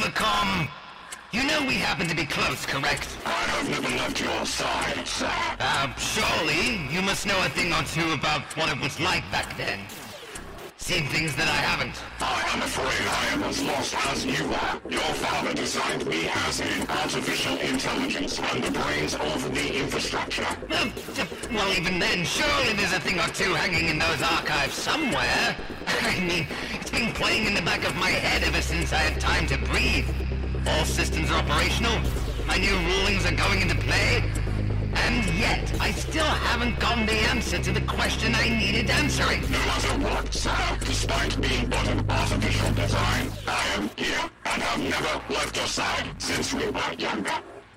Overcom! You know we happen to be close, correct? I have never left your side, sir. Surely you must know a thing or two about what it was like back then. Seen things that I haven't. I am afraid I am as lost as you are. Your father designed me as an artificial intelligence and the brains of the infrastructure. Well, even then, surely there's a thing or two hanging in those archives somewhere. I mean, it's been playing in the back of my head ever since I had time to breathe. All systems are operational. My new rulings are going into play. And yet, I still haven't gotten the answer to the question I needed answering. No matter what, sir, despite being but an artificial design, I am here and have never left your side since we were younger.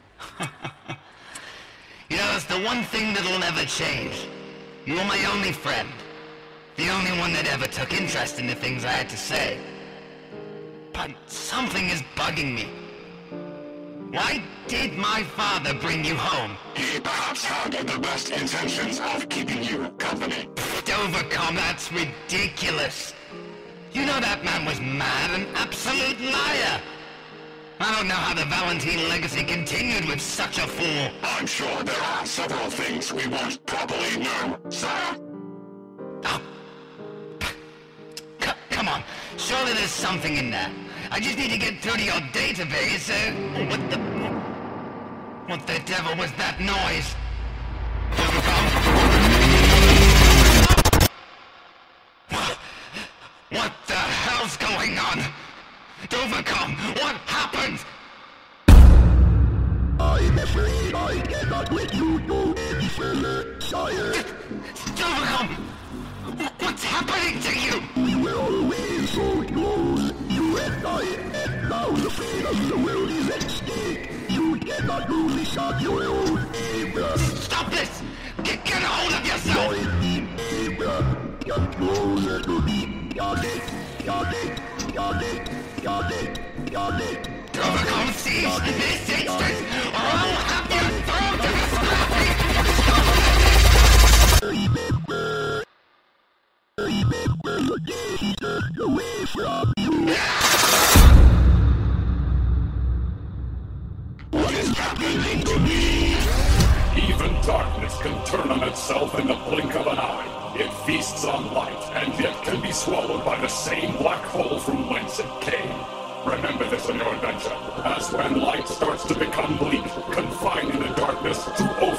You know, it's the one thing that'll never change. You were my only friend. The only one that ever took interest in the things I had to say. But something is bugging me. Why did my father bring you home? He perhaps had the best intentions of keeping you company. Overcom, that's ridiculous. You know that man was mad, an absolute liar. I don't know how the Valentine legacy continued with such a fool. I'm sure there are several things we won't properly know, sir. Oh. Come on, surely there's something in there. I just need to get through to your database. What the devil was that noise? What the hell's going on? Overcom, what happened? I'm afraid I cannot let you go any further, sire. Overcom, what's happening to you? We were always so close, you and I, and now the fate of the world is at stake. You cannot only shot your own aim. Stop this! Get a hold of yourself! Join me, aim. Come closer to me. Got it, got it, got it, got it, got it. Overcom, seize this instant, or I'll have you thrown to the scrappy! Remember the day he turned away from you. What is happening to me? Even darkness can turn on itself in the blink of an eye. It feasts on light, and yet can be swallowed by the same black hole from whence it came. Remember this on your adventure, as when light starts to become bleak, confined in the darkness to